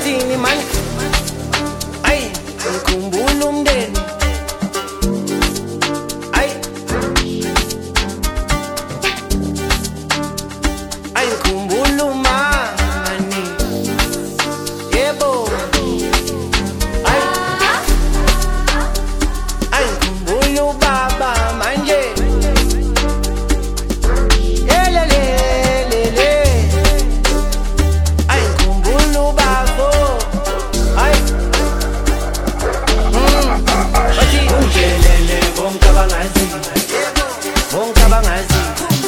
Bathini man, ay, ngikhumbula umndeni, ay, ay, ngikhumbula umani, yebo, ay, ay, ngikhumbula ubaba manje, yelelelele, ay, ngikhumbula ubaba, ay, bathi unjelele bonke abangazi, bonke abangazi.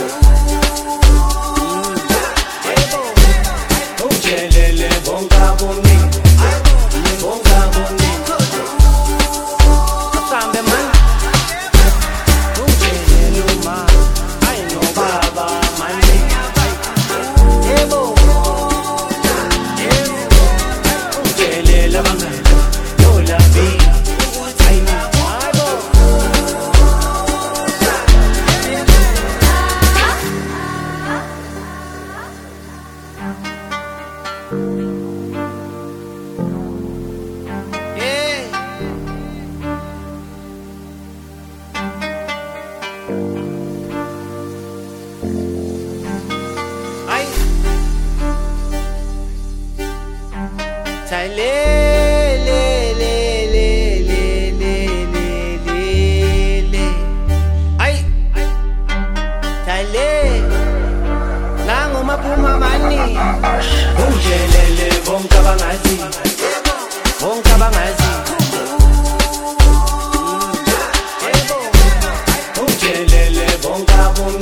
Unjelele bonke aboningi, bonke aboningi. Asambe man, unjelele uma, ay nobaba manje. Yebo, yebo, unjelele abangani, nolabi, ay nabo. Yeah. Ay. Say le le le le le le le le le. Ay. Say le. Nangu maphuma mani. Unjelele bonke abangazi. Bonke abangazi. Yebo. Unjelele bonke aboningi.